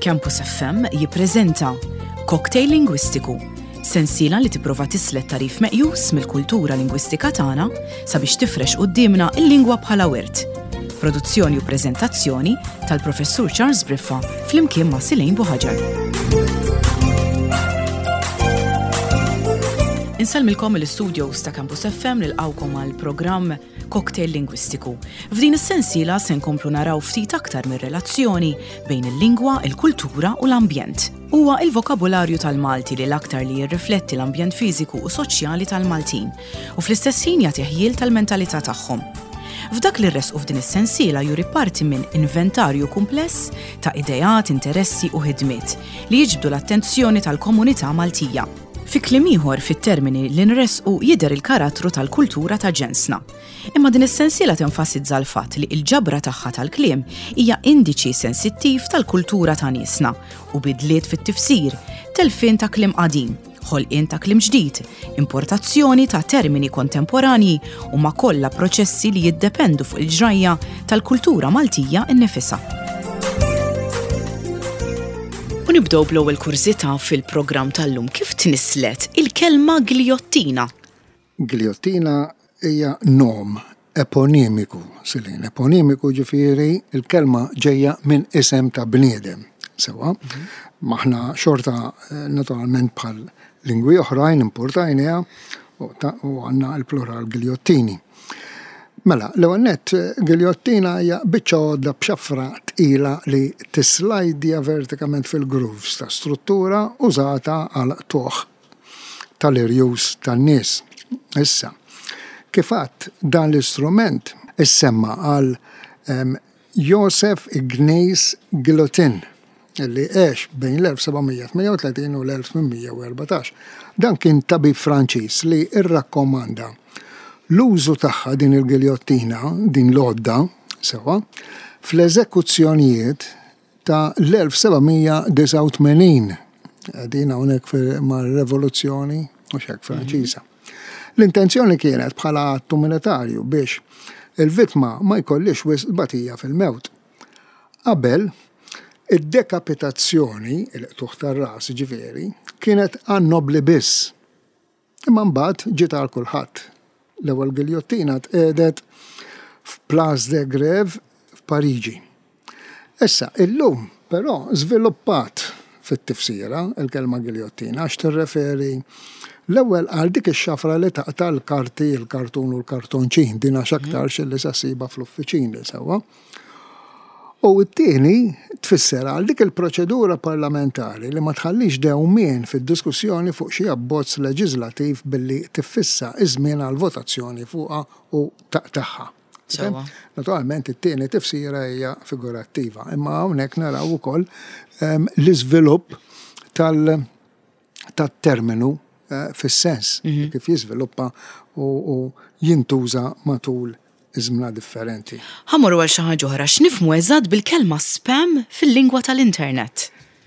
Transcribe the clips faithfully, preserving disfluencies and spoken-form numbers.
Campus F M jippreżenta Cocktail Lingwistiku, sensiela li tipprova tislet tarif meqjus mill-kultura lingwistika tagħna sabiex tifrex qudiemna l-lingwa bħala wirt. Produzzjoni u preżentazzjoni tal-Professur Charles Briffa flimkien ma' Silejn Buħaġar. Insalmilkom l-studios ta' Campus F M nilqawkom għal programm Cocktail Lingwistiku. F'din is-sensiela se nkomplu naraw ftit aktar mir-relazzjoni bejn il-lingwa, il-kultura u l-ambjent. Huwa il-vokabularju tal-Malti li l-aktar li jirrifletti l-ambjent fiżiku u soċjali tal-Maltin u fl-istess ħin jagħti ħjiel tal-mentalità tagħhom. F'dak li rresqu f'din is-sensiela juri parti minn inventarju kumpless ta' idejat, interessi u ħidmiet li jiġbdu l-attenzjoni tal-komunità Maltija. Fi kliem ieħor fit-termini li nresqu jidher il-karattru tal-kultura ta' ġensna. Imma din is-sensiela tenfasizza l-fatt li l-ġabra tagħha tal-kliem hija indiċi sensittiv tal-kultura ta' niesna u bidliet fit-tifsir, telfien ta' kliem qadim, ħolqien ta' kliem ġdid, importazzjoni ta' termini kontemporanji u ma' kollha proċessi li jiddependu fuq il-ġrajja tal-kultura Maltija innifisha. U nibdew bl-ewwel kurżità fil-programm tal-lum kif tnislet il-kelma giljottina. Giljottina hija nom eponimiku, Silejn. Eponimiku ġifieri il-kelma ġejja minn isem ta' bniedem. Sewa, maħna xorta naturalment bħal lingwi oħrajn importajnija u għandna l-plural giljottini. Mela, l-ewwel nett giljottina hija biċċa għodda b'xafra tqila li tislajdja vertikament fil-grooves ta' struttura użata għal tuħ tal-irjus tan-nies. Issa, kif għadt dan l-istrument issemma għal um, Joseph Ignace Guillotin li għex bejn l-elf sebgħumija tmanja u tletin u l-elf tminmija u erbatax. Dan kien tabib Franċiż li irrakkomanda l-użu tagħha din il-giljottina, din l-għodda, sewa, fl-eżekuzzjonijiet ta' l-elf sebgħumija disa' u tmenin. Din hawnhekk mar-Revoluzzjoni u xek Franċiża. L-intenzjoni kienet bħala attu militarju biex il-vittma ma jkollix wisq batija fil-mewt. Qabel, id-dekapitazzjoni, il-qtuħ tar-ras ġifieri, kienet għan-nobli biss. Imma mbagħad ġiet għal kulħadd. L-ewwel giljottina tqiegħdet f'Place de Grève f'Pariġi. Issa, illum però żviluppat fit-tifsira il-kelma giljottina għax tirreferi l-ewwel għal dik ix-xafra li taqta' l-karti, l-kartun u l-kartonċin, din għax aktar xilli sassiba fl-uffiċini sewwa. U t-tieni tfisser għal dik il-proċedura parlamentari li ma tħallix dewmien fid-diskussjoni fuq xi abbozz leġislattiv billi tiffissa iż-żmien għal votazzjoni fuqha u taqtaħħa. Naturalment it-tieni tifsira hija figurattiva, imma hawnhekk naraw ukoll um, l-iżvilupp tal- tat-terminu uh, fis-sens mm-hmm. kif jiżviluppa u, u jintuża matul iżmna differenti. Ħamorru għal xi ħaġa oħra x'nifhmu eżatt bil-kelma spam fil-lingwa tal-internet.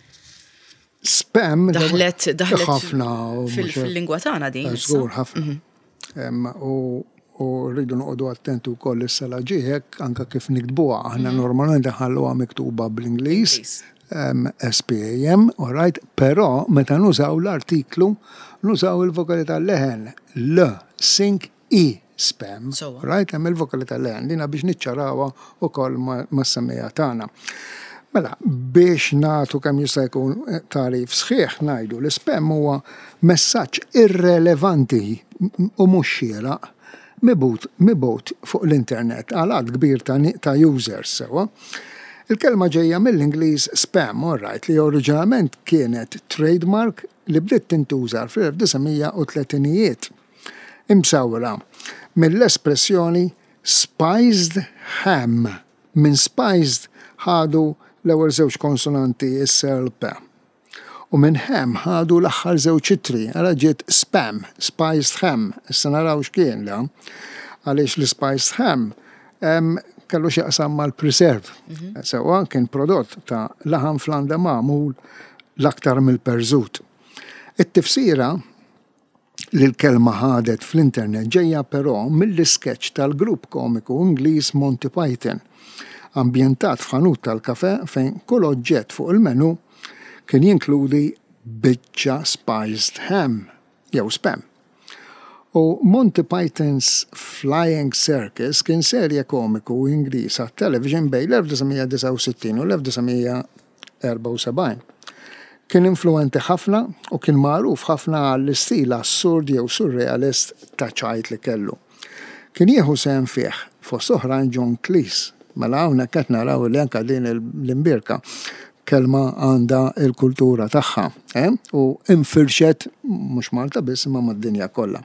Spam daħlet daħlet ħafna fil-lingwa tagħna din. Żgur ħafna. U u rridu noqogħdu attenti wkoll issa ġieħek anke kif nikdbuha. Aħna normalment ħalluha miktuba bl-Ingliż S P A M, all right, però meta nużaw l-artiklu nużaw il-vokali tal-leħen L, sink, I. Spam, so, right? Hemm il-vokali tal-leħen dina biex niċċarawha wkoll ma' semmejja tagħna. Mela, biex nagħtu kemm jista' jkun tarif sħiħ ngħidu li spam huwa messaġġ irrelevanti u mhux xieraq mibut mibut fuq l-internet għal għadd kbir ta', ta users sewa. Il-kelma ġejja mill-Ingliż spam, all right, li oriġinalment kienet trademark li bdiet tintuża fl-elf desigħmija u tletinijiet. Imsawra mill-espressjoni spiced ham. Min spiced ħadu l-ewwel żewġ konsonanti is-ser P. U minn ham ħadu l-aħħar żewġ ċitri, għala ġiet spam, spiced ham. Issa naraw x'kien la. Għaliex l-spiced ham um, kellu x'jaqsam mal-preserve. Mm-hmm. Sewa kien prodott ta' laħam flanda magħmul l-aktar mill-perżut. It-tifsira li l-kelma ħadet fl-internet ġejja però mill-iskeċ tal-grupp komiku Ingliż Monty Python, ambjentat f'ħanut tal-kafè fejn kull oġġett fuq il-menu kien jinkludi biċċa spiced ham, jew spam. U Monty Python's Flying Circus kien serje komiku Ingliż għat-television bejn l-1969 u l-1974. Kien influenti ħafna u kien magħruf ħafna għall-istil assurd jew surrealist ta' ċajt li kellu. Kien jieħu sehem fih fost oħrajn John Cleese, mela hawnhekk qed naraw li anke din l-imbirka kelma għandha l-kultura tagħha, eh? U infirxet mhux Malta biss imma mad-dinja kollha.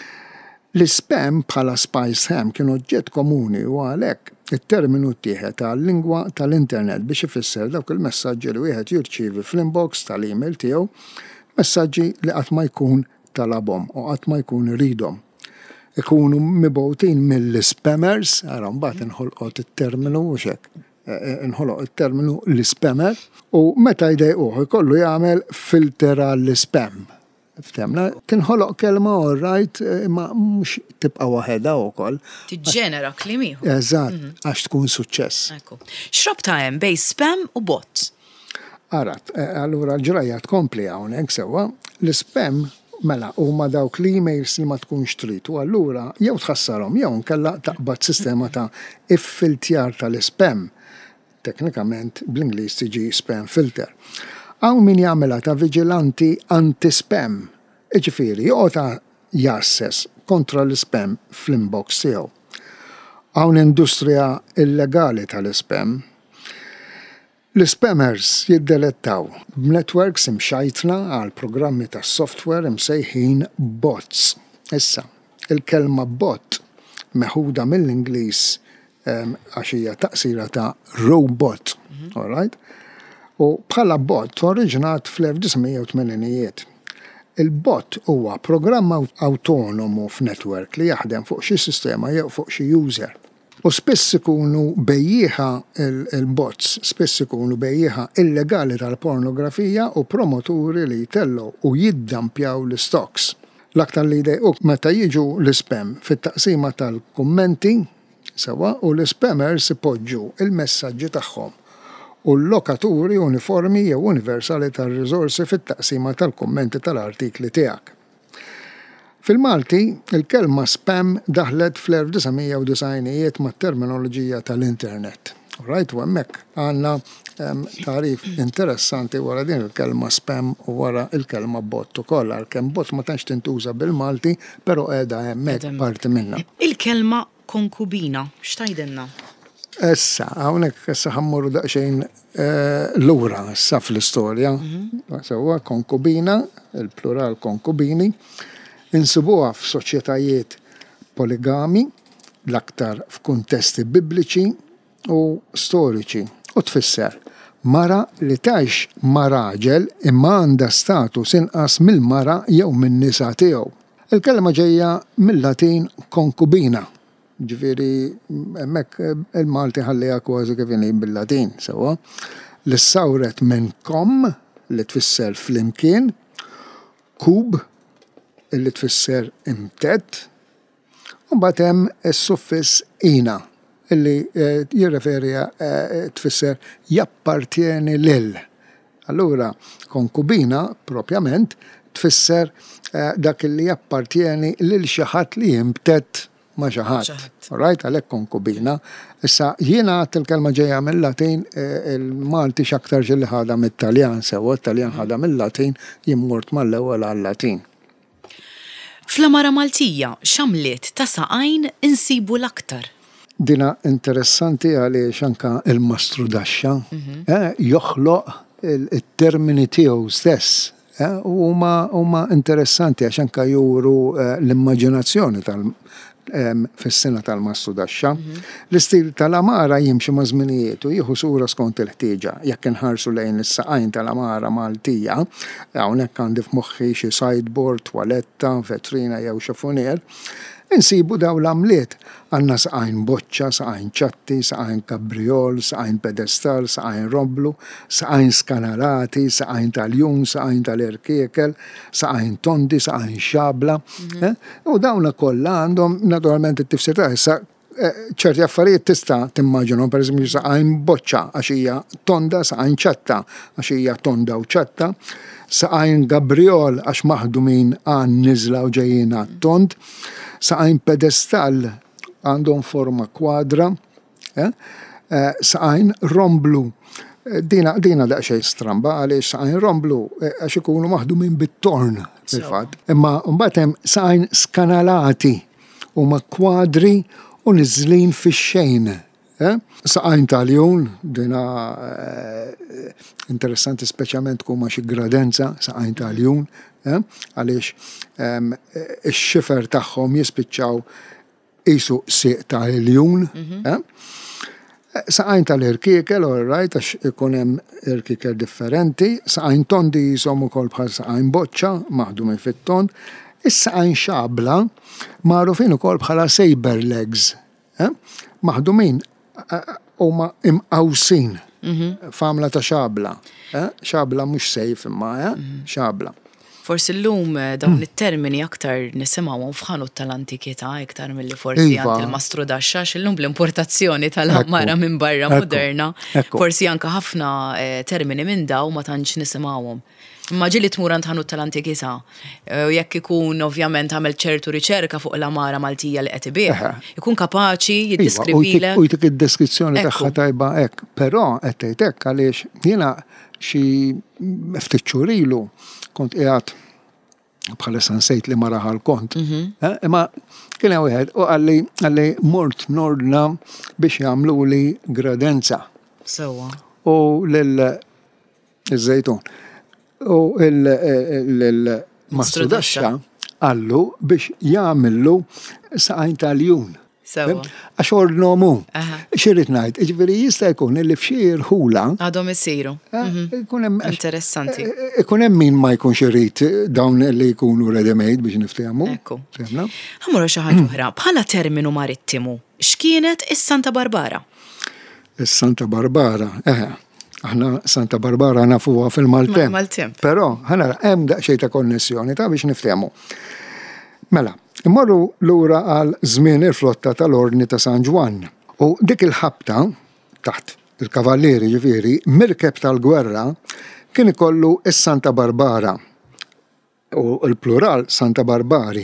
L-spam bħala spiced ham kien oġġett komuni u għalhekk it-terminu ttieħed tal-lingwa tal-internet biex ifisser dawk il-messaġġi li wieħed jirċievi fl-inbox tal-email tiegħu, messaġġi li qatt ma jkun talabhom u qatt ma jkun iridhom. Ikunu mibgħutin mill-spammers, ara mbagħad inħolqot it-terminu u xek. Inħoloq il-terminu l-spammer u meta jdejquh ikollu jagħmel filter għall-spam. Ftemna, tinħoloq kelma all right, ma mhux tibqa' waħedha wkoll. Tiġġenera kliem ieħor. Eżatt, għax tkun suċċess. Ekku. X'rabta hemm bejn spam u bot? Arat, allura l-ġrajja tkompli hawnhekk sewwa, l-spam mela huma dawk l-emails li ma tkunx trid u allura jew tħassarhom jew nkella taqbad sistema ta' iffiltjar tal-spam. Teknikament bl-Ingliż tiġi spam filter. Hawn min jagħmilha ta' viġilanti anti-spam, jiġifieri joqgħod jassess kontra l-spam fl-inbox tiegħu. Hawn industrija illegali tal-spam. L-spammers jiddelettaw b'networks imxajtna għal programmi ta' software imsejħin bots. Issa, il-kelma bot meħuda mill-Ingliż għax hija taqsira ta' robot, all right? U bħala bot oriġinat fl-1980ijiet. Il-bot huwa programm autonomu f'network li jaħdem fuq xi sistema jew fuq xi user. U spiss ikunu bejjieħa il-bots, spiss ikunu bejjieħa illegali tal-pornografija u promoturi li jtellu u jiddampjaw l-stocks. L-aktar li jdejquk meta jiġu l-spam fit-taqsima tal-kummenti sewa u l-spammers ipoġġu il-messaġġi tagħhom u l-lokaturi uniformi jew universali tal-riżorsi fit-taqsima tal-kummenti tal-artikli tiegħek. Fil-Malti, il-kelma spam daħlet fl-1990ijiet mat-terminoloġija tal-internet. Right, u hemmhekk għandna tarif interessanti wara din il-kelma spam u wara il-kelma bot ukoll, għalkemm bot ma tantx tintuża bil-Malti, però qiegħda hemmhekk parti minnha. Il-kelma konkubina, x'tgħidilna? Issa, hawnhekk issa ħammurru daqsxejn lura issa fl-istorja. Sewwa konkubina, il-plural konkubini, insibuha f'soċjetajiet poligami, l-aktar f'kuntesti bibliċi u storiċi. U tfisser mara li tgħix ma' raġel imma għandha status inqas mill-mara jew min-nisa tiegħu. Il-kelma ġejja mill-Latin konkubina. Ġifieri hemmhekk il-Malti ħallija kważi kif inhi bil-Latin sewwa. Li sawret minn kom li tfisser flimkien, kub li tfisser imtett, u mbagħad hemm is-suffiss ina illi jirreferi tfisser jappartieni lil. Allura konkubina propjament tfisser dak li jappartieni lil xi ħadd li jimtett ma' xi ħadd. Right, għalhekk konkubina. Issa jiena għadt il-kelma ġejja mill-Latin, il-Malti x'aktar ġilli ħadha mit-Taljan sewwa, it-Taljan ħadha mill-Latin jimmurt mal-ewwel għal-Latin. Fl-Amara Maltija x'għamliet ta' saqajn insibu l-aktar? Dina interessanti għaliex anke il-Mastru Daxxa joħloq it-termini tiegħu stess. U huma interessanti għax anke juru l-immaġinazzjoni tal- fis-sena tal-Mastru Daxxa. L-istil tal-Amara jimxi ma' żminijiet u jieħu sura skont il-ħtieġa. Jekk inħarsu lejn is-saqajn tal-Amara Maltija, hawnhekk għandi f'moħħi xi sideboard, twaletta, vetrina jew xafunier, insibu daw l-għamliet. Għandna saqajn boċċa, saqajn ċatti, saqajn kabriol, saqajn pedestal, saqajn roblu, saqajn skanalati, saqajn tal-jum, saqajn tal-irkiekel, saqajn tondi, saqajn xabla. U dawna kollha għandhom naturalment it-tifsir ta' issa ċerti affarijiet tista' timmaġinhom, pereżempju saqajn boċċa għax hija tonda, saqajn ċatta għax hija tonda u ċatta, saqajn Gabriol għax maħdumin għan niżla u ġejjin għat-tond, saqajn pedestal għandhom forma kwadra, eh? Saqajn romblu. Dina, dina daqxej stramba, għaliex saqajn romblu għax ikunu maħdumin bit-torn, fil-fatt. Imma mbagħad hemm saqajn skanalati huma kwadri u niżlin fix-xejn. Eh? Saqajn tal-jun, dina eh, interessanti speċjalment kuma xi gradenza, saqajn tal-jun, eh? Għaliex ehm, ix-xifer tagħhom jispiċċaw qisu siq ta' iljun. Eh? Saqajn tal-irkiekel, all right, għax ikun hemm irkiekel differenti, saqajn tondi jisom ukoll bħal saqajn boċċa, maħdumin fit-tond, is-saqajn xabla magħrufin ukoll bħala saber legs, eh? Maħdumin huma imqawsin, famla ta' xabla, eh? Xabla mhux sejf imma, eh? Xabla. Forsi llum dawn it-termini aktar nisimgħuhom f'ħanut tal-antikità iktar milli forsi għand il-mastru daxxax illum bl-importazzjoni tal-ammara minn barra moderna. Forsi anke ħafna termini minn daw ma tantx nisimgħuhom. Imma ġieli tmur għand ħanut tal-antikità, jekk ikun ovvjament għamel ċertu riċerka fuq l-ammara Maltija li qed ibih, ikun kapaċi jiddeskrivilek. U jtik id-deskrizzjoni tagħha tajba hekk, però qed tgħid hekk għaliex jiena xi ftit xhur ilu kont qiegħed bħalissa nsejt li ma raħal kont. Imma kien hemm wieħed u għalli għalli mort nordna biex jagħmluli gradenza. Sewwa. U lil iż-żejtun. U l-mastru daxxa għallu biex jagħmillu saqajn tal-jun. Sewwa. Għax ordnomu. Xirrid ngħid, jiġifieri jista' jkun li f'xi irħula għadhom isiru. Interessanti. Ikun hemm min ma jkunx irid dawn li jkunu ready-made biex niftehmu. Ekku. Ħammur xi ħaġa oħra, bħala terminu marittimu, x'kienet is-Santa Barbara? Is-Santa Barbara, eh. Aħna Santa Barbara nafuha fil-Maltem. Maltem. Però ħana hemm daqsxejn ta' konnessjoni ta' biex niftehmu. Mela, immorru lura għal żmien il-flotta tal-Ordni ta' San Ġwan. U dik il-ħabta taħt il-kavallieri ġifieri, mirkeb tal-gwerra kien ikollu is-Santa Barbara u l-plural Santa Barbari.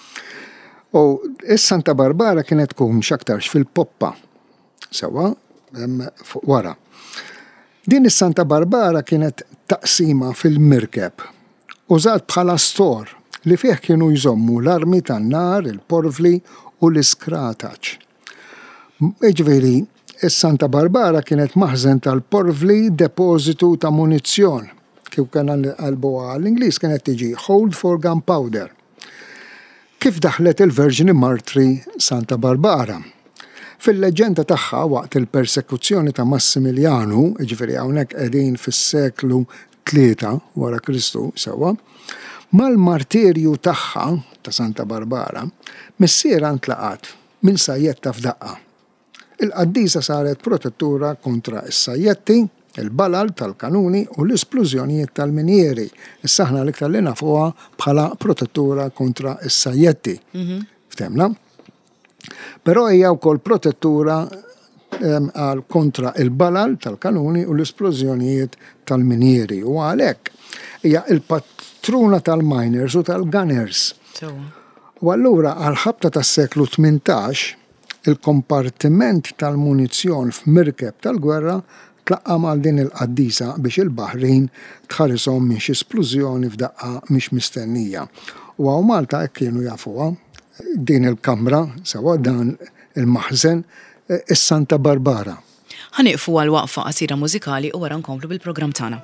U is-Santa Barbara kienet tkun x'aktarx fil-poppa. Sewa, fuq wara. Din is-Santa Barbara kienet taqsima fil-mirkeb. Użat bħala stor li fih kienu jżommu l-armi tan-nar, il-porvli u l-iskrataċ. Ġifieri, is-Santa Barbara kienet maħżen tal-porvli depositu ta' munizzjon. Kif kien għalbuha l-Ingliż kienet tiġi hold for gunpowder. Kif daħlet il-Verġini Martri Santa Barbara? Fil-leġenda tagħha waqt il-persekuzzjoni ta' Massimiljanu, ġifieri hawnhekk qegħdin fis-seklu tlieta wara Kristu sewwa, mal-martirju tagħha ta' Santa Barbara, missiera ntlaqat minn sajjetta f'daqqa. Il-qaddisa saret protettura kontra is-sajjetti, il-balal tal-kanuni u l-esplużjonijiet tal-minjeri. Issa aħna l-iktar li nafuha bħala protettura kontra is-sajjetti. Ftemna? Però hija wkoll protettura għal kontra il-balal tal-kanuni u l-esplużjonijiet tal-minjeri. U għalhekk hija il-patruna tal-miners u tal-gunners. U allura għal-ħabta tas-seklu tmintax il-kompartiment tal-munizzjon f'mirkeb tal-gwerra tlaqqa mal din il-qaddisa biex il-Baħrin tħarishom minn xi esplużjoni f'daqqa mhix mistennija. U għaw Malta hekk kienu jafuha din il-kamra sewa dan il-maħżen is-Santa Barbara. Ħaniqfu għal waqfa qasira mużikali u wara nkomplu bil-programm tagħna.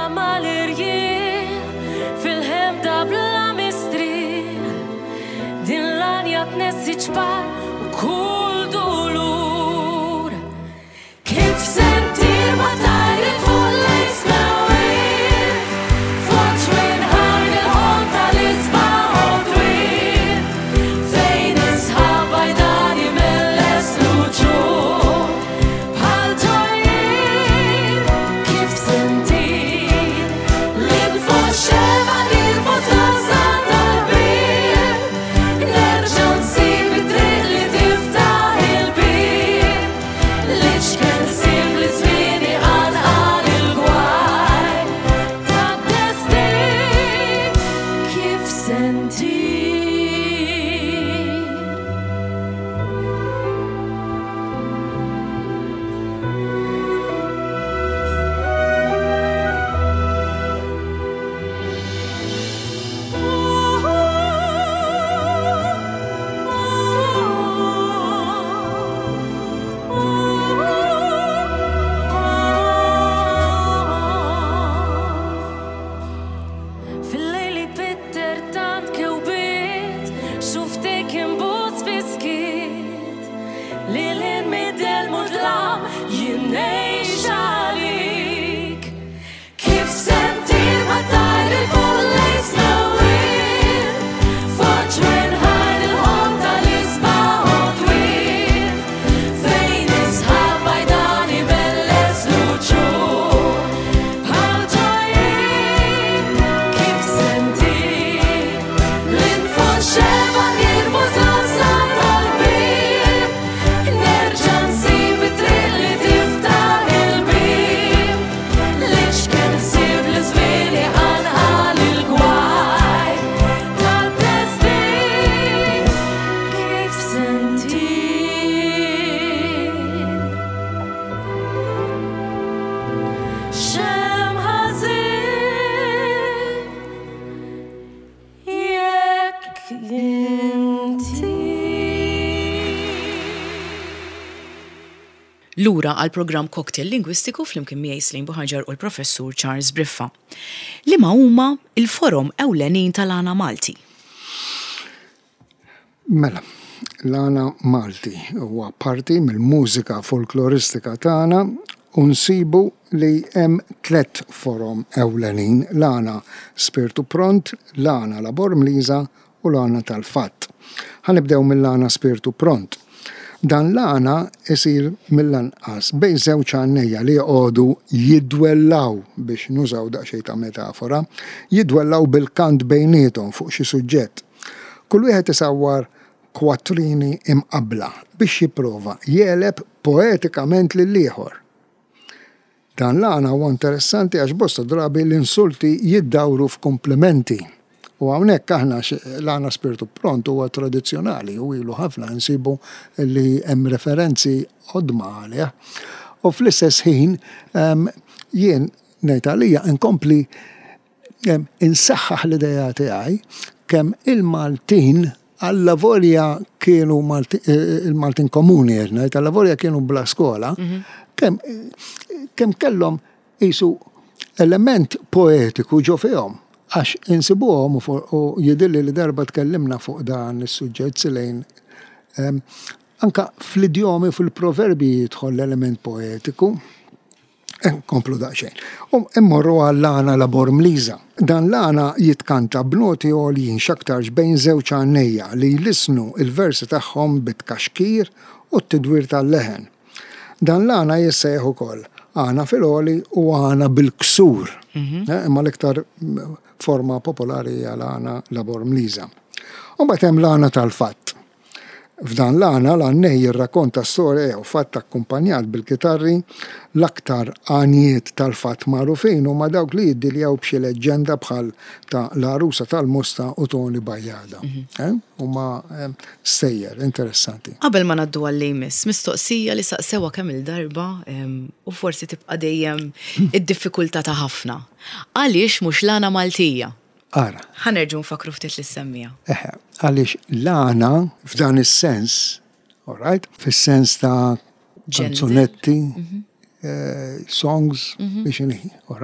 mal-irjien fil-ħemda bla mistri din l-anja tnessi ċbar u kull dulur kif sentir ma tajri fuq l-isna wid fuq xwin ħajn il-ħon tal-isba u twid fejn isħaba jdani mill-es luċur bħal ġojjin kif sentir l-info xema l-info zazan tal-bir nerġa' nsib it-triq li tiftaħ il-bir li x'kien simpli żmieni għanqal il-gwaj tad-destin kif sentir. Fil-lejli bitter tant kewbiet xuftik imbuz fiskit li l-in midel mudlam jinnejx għalik kif sentir ma tajri fuq l-isna wid fuq xwin ħajn il-ħom tal-isba u twid fejn isħabba jdani belles luċur bħal ġojjin kif sentir l-info xeba nirfu zazan tal-bib nerġa' nsib it-triq li tiftaħ il-bib li x'kien sib li żmieni għanqal il-gwaj tad-destin kif sentir. Xem ħażin jekk inti. Lura għal programm Cocktail Lingwistiku flimkien miegħi Slim Buħaġar u l-Professur Charles Briffa. Liema huma il-forom ewlenin tal-għana Malti. Mela, l-għana Malti huwa parti mill-mużika folkloristika tagħna u nsibu li hemm tliet forom ewlenin, l-għana Spiritu Pront, l-għana Labor Mliża u l-għana tal-Fatt. Ħanibdew mill-għana Spiritu Pront. Dan l-għana isir mill-anqas bejn żewġ għannejja li jqogħdu jiddwellaw biex nużaw daqsxejn ta' metafora, jiddwellaw bil-kant bejniethom fuq xi suġġett. Kull wieħed isawwar kwatrini imqabbla biex jipprova jeleb poetikament lill-ieħor. Dan l-għana huwa interessanti għax bosta drabi l-insulti jiddawru f'komplimenti. U hawnhekk aħna l-għana Spiritu Pront huwa tradizzjonali u ilu ħafna nsibu li hemm referenzi qodma għalih. U fl-istess ħin jien ngħid għalija inkompli insaħħaħ l-idea tiegħi kemm il-Maltin alla volja kienu il-Maltin komuni ngħid alla volja kienu bla skola, kemm kemm kellhom qisu element poetiku ġo fihom. Għax insibuhom u jidilli li darba tkellimna fuq dan is-suġġett silejn anka fl-idjomi fil-proverbi jidħol l-element poetiku. Komplu daqsxejn. U immorru għall-għana Labor Mliża. Dan l-għana jitkanta b'noti għoljin x'aktarx bejn żewġ għannejja li jlisnu il-versi tagħhom bit-kaxkir u t-tidwir tal-leħen. Dan l-għana jissejħ ukoll għana fil-għoli u għana bil-ksur. Imma l-iktar forma popolari għal-għana Labor Mliża. U batem l-għana tal-Fatt. F'dan l-għana l-għannej jirrakkonta storja u fatt akkumpanjat bil-kitarri l-aktar għanijiet tal-fatt magħrufin u ma dawk li jiddiljaw b'xi leġġenda bħal ta' l-Arusa tal-Musta u Toni Bajjada. U ma stejjer, interessanti. Qabel ma naddu għall-lejmis, mistoqsija li saqsewa kemm il-darba u forsi tibqa' dejjem id-diffikultà ta' ħafna. Għaliex mhux l-għana Maltija? Ara. Ħanerġu nfakru ftit l-semmija. Eħe, għaliex l-għana f'dan is-sens, all right, fis-sens ta' kanzunetti, songs, biex inhi, all right,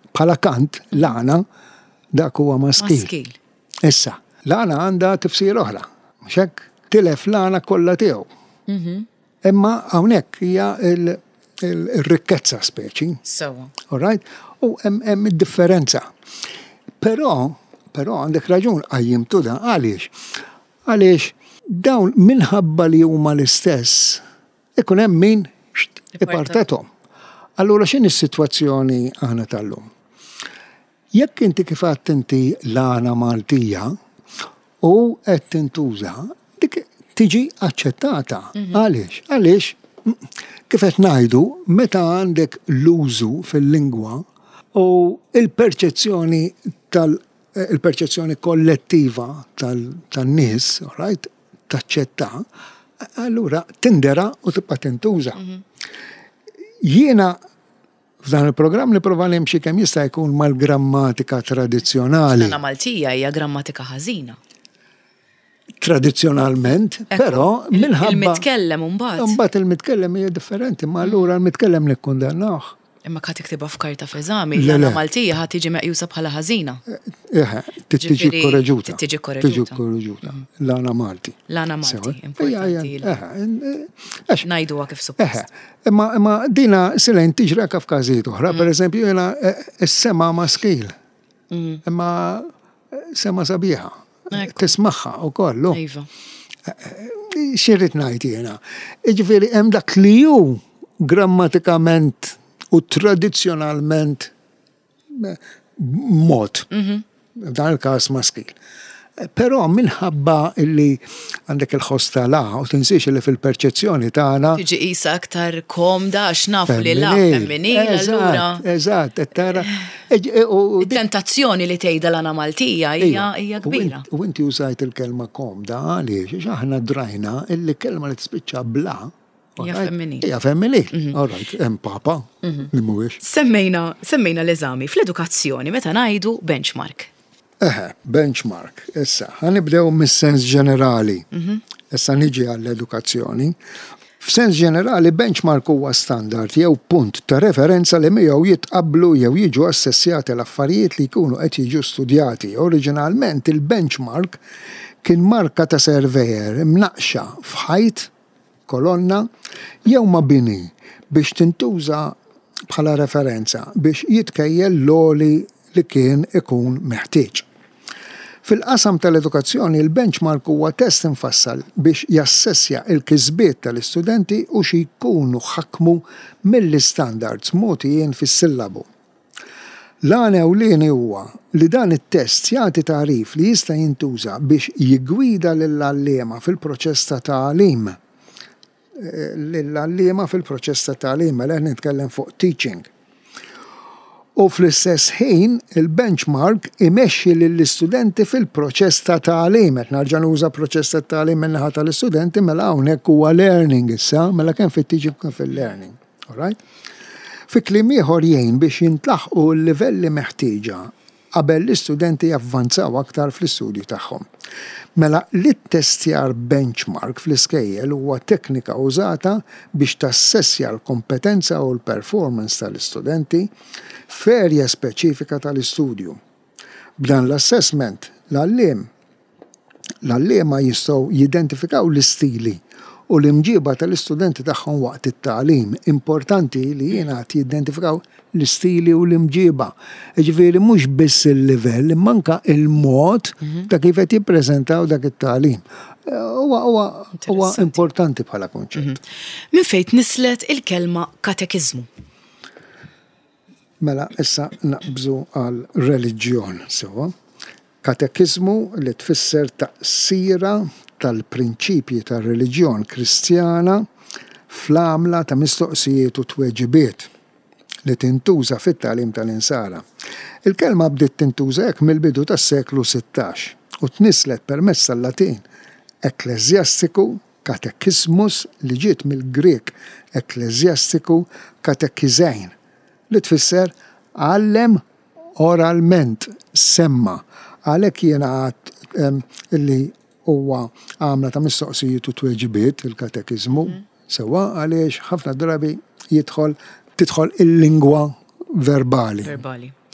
bħala kant l-għana dak huwa maskil. Maskil. Issa, l-għana għandha tifsir oħra. Mhux hekk tilef l-għana kollha tiegħu. Imma hawnhekk hija il-rikkezza speċi. Sewa. All right? U hemm id-differenza. Però, però għandek raġun qajjimtu da għaliex. Għaliex dawn minħabba li huma l-istess ikun hemm min ipartetom. Allura x'in is-sitwazzjoni aħna tal-lum? Jekk inti kif għadt inti l-għana Maltija u qed tintuża, dik tiġi aċċettata. Għaliex? Għaliex kif qed ngħidu meta għandek l-użu fil-lingwa u il-perċezzjoni tal- il-perċezzjoni kollettiva tan-nies, all right, taċċetta, allura tindera u tibqa' tintuża. Jiena f'dan il-programm nipprova nimxi kemm jista' jkun mal-grammatika tradizzjonali. L-għana Maltija hija grammatika ħażina. Tradizzjonalment, però minħabba il-mitkellem mbagħad. Imbagħad il-mitkellem hija differenti, ma allura l-mitkellem nikkundannawh. Imma ka tiktibha f'karta f'eżami, l-għana Maltija ħad tiġi meqjusa bħala ħażina. Eħe, tiġi korreġuta. Tiġi Tiġi korreġuta. L-għana Malti. L-għana Malti, importanti. Ngħiduha kif suppost. Eħe, imma dina silejn tiġri anke f'każijiet oħra, pereżempju jiena is-sema maskil. Imma sema sabiħa. Tismaħħa wkoll. Iva. Xirrid ngħid jiena. Jiġifieri hemm dak li hu grammatikament u tradizzjonalment mod. Dan il-każ maskil. Però minħabba illi għandek il-ħosta la u tinsiex li fil-perċezzjoni tagħna tiġi qisha aktar komda għax nafu li la femminil allura. Eżatt, tara. Il-tentazzjoni li tgħidha l-għana Maltija hija kbira. U inti użajt il-kelma komda għaliex aħna drajna illi kelma li tispiċċa bla hija femminil. Hija femminil. All right, hemm papa li mhuwiex. Semmejna semmejna l-eżami fl-edukazzjoni meta ngħidu benchmark. Eħe, benchmark. Issa, ħanibdew mis-sens ġenerali. Issa niġi għall-edukazzjoni. F'sens ġenerali, benchmark huwa standard jew punt ta' referenza li miegħu jitqabblu jew jiġu assessjati l-affarijiet li jkunu qed jiġu studjati. Oriġinalment il-benchmark kien marka ta' surveyor imnaqxa f'ħajt kolonna jew ma' bini biex tintuża bħala referenza biex jitkejjel l-oli li kien ikun meħtieġ. Fil-qasam tal-edukazzjoni, il-benchmark huwa test infassal biex jassessja il-kisbiet tal-istudenti u xi jkunu ħakmu mill-standards mogħtijin fis-sillabu. L-għana ewlieni huwa li dan it-test jagħti tarif li jista' jintuża biex jiggwida lill-għalliema fil-proċess ta' tagħlim. Lill-għalliema fil-proċess ta' tagħlim, mela nitkellem fuq teaching. U fl-istess ħin il-benchmark imexxi lill-istudenti fil-proċess ta' tagħlim. Qed narġa' nuża proċess ta' tagħlim min-naħa tal-istudenti mela hawnhekk huwa learning issa, mela kemm fit-teaching kien fil-learning. All right? Fi kliem ieħor jgħin biex jintlaħqu l-livelli meħtieġa qabel l-istudenti javvanzaw aktar fl-istudju tagħhom. Mela l-ittestjar benchmark fl-iskejjel huwa teknika użata biex tassessja l-kompetenza u l-performance tal-istudenti f'erja speċifika tal-istudju. B'dan l-assessment, l-għalliem, l-għalliema jistgħu jidentifikaw l-istili u l-imġiba tal-istudenti tagħhom waqt it-tagħlim. Importanti li jingħad jidentifikaw l-istili u l-imġiba. Ġifieri mhux biss il-livell, imma anke il-mod ta' kif qed jippreżentaw dak it-tagħlim. Huwa importanti bħala kunċett. Min fejn nislet il-kelma katekiżmu? Mela issa naqbżu għal reliġjon sewa. Katekizmu li tfisser taqsira tal-prinċipji tar-reliġjon Kristjana fl-għamla ta' mistoqsijiet u tweġibiet li tintuża fit-tagħlim tal-insara. Il-kelma bdiet tintuża hekk mill-bidu tas-seklu sittax u tnislet permezz tal-Latin ekklesjastiku katekismus li ġiet mill-Grek ekklesjastiku katekizejn li tfisser għallem oralment semma. Għalhekk jiena għadt illi huwa għamla ta' mistoqsijiet u tweġibiet il-katekizmu sewa għaliex ħafna drabi jidħol tidħol il-lingwa verbali. Verbali.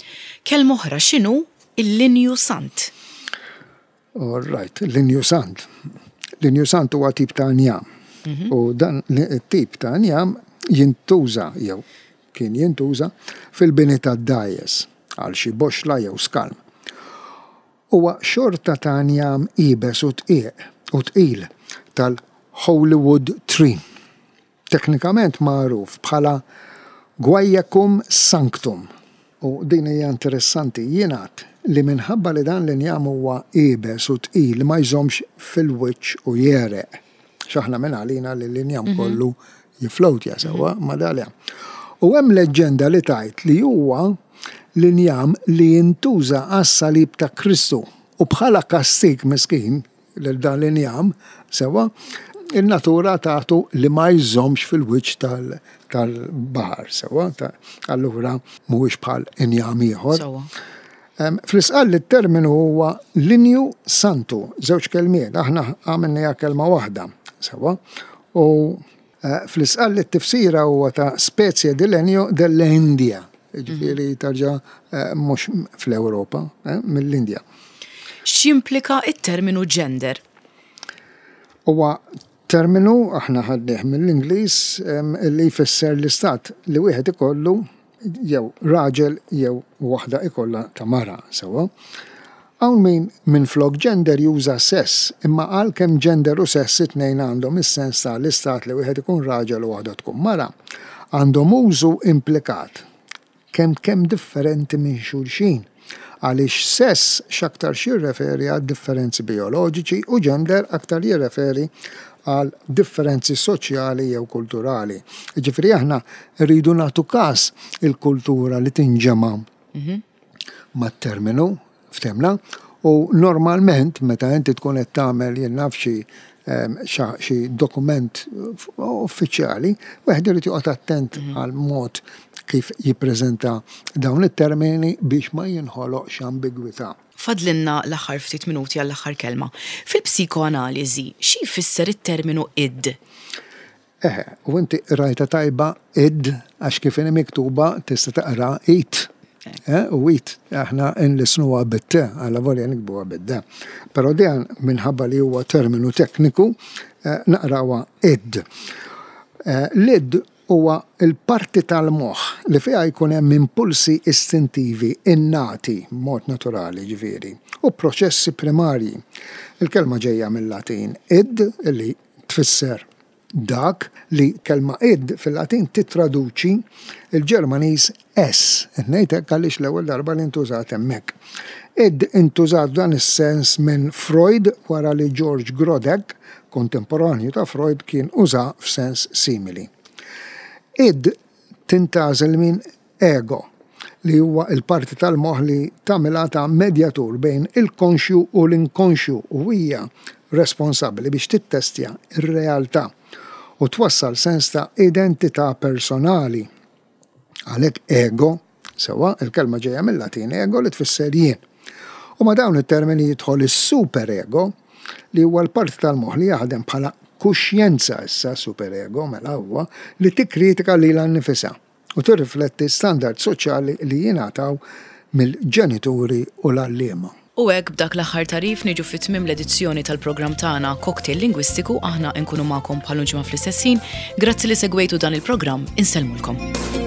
Kelma oħra x'inhu il-linju sant? All right, l-linju sant. L-linju sant huwa tip ta' njam. U dan it-tip ta' njam jintuża jew kien jintuża fil-bini ta' dajes għal xi boxla jew skalm. Huwa xorta ta' njam ibes u tqiq u tqil tal-Holywood tree. Teknikament magħruf bħala Guaiacum sanctum. U din hija interessanti jingħad li minħabba li dan l-injam huwa ibes u tqil ma jżomx fil-wiċċ u jereq. X'aħna minn għalina li l-injam kollu jiflowt jasewa ma dalja. U hemm leġġenda li tajt li huwa l-injam li jintuża għas-salib ta' Kristu u bħala kastig miskin lil dan l-injam sewa il-natura tagħtu li ma jżomx fil-wiċċ tal tal-baħar sewa allura mhuwiex bħal injam ieħor. Fl-isqal it-terminu huwa linju santu, żewġ kelmiet, aħna għamilna kelma waħda sewa u fl-isqal it-tifsira huwa ta' spezie di legno dell-Indja, ġifieri tarġa' mhux fl-Ewropa, mill-Indja. X'implika it-terminu gender? Huwa terminu aħna ħaddeh mill-Ingliż li jfisser l-istat li wieħed ikollu jew raġel jew waħda ikollha ta' mara sewa. Hawn min minn flok gender juża sess, imma għalkemm gender u sess it-tnejn għandhom is-sens ta' l-istat li wieħed ikun raġel u waħda tkun mara, għandhom użu implikat kemm kemm differenti minn xulxin. Għaliex sess x'aktar jirreferi għal differenzi bioloġiċi u gender aktar jirreferi għal differenzi soċjali jew kulturali. Ġifieri aħna rridu nagħtu każ il-kultura li tinġema' mat-terminu ftemna u normalment meta inti tkun qed tagħmel jien naf xi xi dokument uffiċjali, wieħed irid joqgħod attent għal mod kif jippreżenta dawn it-termini biex ma jinħoloqx ambigwità. Fadlinna l-aħħar ftit minuti għall-aħħar kelma. Fil-psikoanaliżi, xi jfisser it-terminu id? Eħe, u inti rajta tajba id għax kif inhi miktuba tista' taqra it. U it, aħna nlisnuha bit-te, għalla volja nikbuha bid-de. Però dan minħabba li huwa terminu tekniku naqrawha id. L-id huwa il-parti tal-moħħ li fiha jkun hemm impulsi istintivi innati mod naturali ġifieri u proċessi primarji. Il-kelma ġejja mill-Latin id li tfisser dak li kelma id fil-Latin titraduċi il-Ġermaniż s. Ngħidlek għaliex l-ewwel darba li ntużat hemmhekk. Id intużat dan is-sens minn Freud wara li George Grodek, kontemporanju ta' Freud, kien uża f'sens simili. Id tintażel minn ego li huwa il-parti tal-moħħ li tagħmilha ta' medjatur bejn il-konxju u l-inkonxju u hija responsabbli biex tittestja ir-realtà u twassal sens ta' identità personali. Għalhekk ego, sewa il-kelma ġejja mill-Latin ego li tfisser jien. U ma dawn it-termini jidħol is-superego li huwa l-parti tal-moħħ li jaħdem bħala kuxjenza issa superego mela huwa li tikkritika lilha nnifisha u tirrifletti standard soċjali li jingħataw mill-ġenituri u l-għalliema. U hekk b'dak l-aħħar tarif niġu fit-tmiem l-edizzjoni tal-programm tagħna Cocktail Lingwistiku aħna nkunu magħkom bħal ġimgħa fl-istess ħin. Grazzi li segwejtu dan il-programm, insellmulkom.